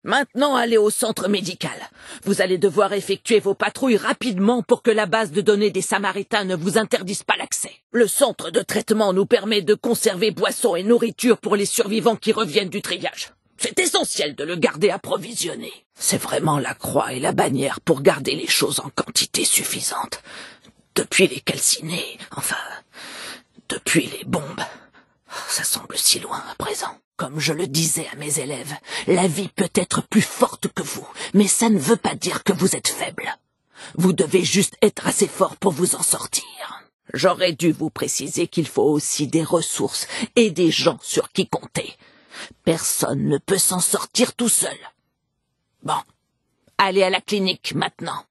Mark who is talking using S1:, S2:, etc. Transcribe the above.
S1: Maintenant, allez au centre médical. Vous allez devoir effectuer vos patrouilles rapidement pour que la base de données des Samaritains ne vous interdise pas l'accès. Le centre de traitement nous permet de conserver boissons et nourriture pour les survivants qui reviennent du triage. C'est essentiel de le garder approvisionné. C'est vraiment la croix et la bannière pour garder les choses en quantité suffisante. Depuis les calcinés, enfin, depuis les bombes. Ça semble si loin à présent. Comme je le disais à mes élèves, la vie peut être plus forte que vous, mais ça ne veut pas dire que vous êtes faible. Vous devez juste être assez fort pour vous en sortir. J'aurais dû vous préciser qu'il faut aussi des ressources et des gens sur qui compter. Personne ne peut s'en sortir tout seul. Bon, allez à la clinique maintenant.